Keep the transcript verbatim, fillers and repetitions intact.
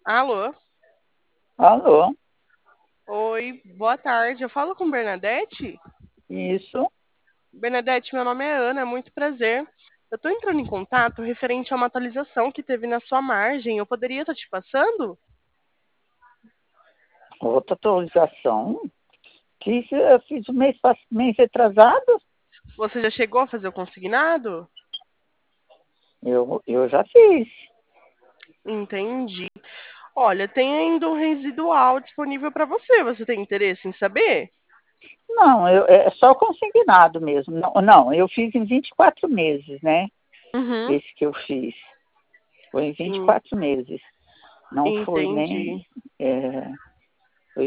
Alô? Alô, Oi, boa tarde. Eu falo com Bernadette? isso. Bernadette, meu nome é Ana, muito prazer. Eu estou entrando em contato referente a uma atualização que teve na sua margem. Eu poderia estar te passando? Outra atualização. Fiz, eu fiz o mês, pass- mês retrasado. Você já chegou a fazer o consignado? Eu, eu já fiz. Entendi. Olha, tem ainda um residual disponível para você. Você tem interesse em saber? Não, eu, é só consignado mesmo. Não, não, eu fiz em vinte e quatro meses, né? Uhum. Esse que eu fiz. Foi em vinte e En- quatro meses. Não foi Entendi. nem. É,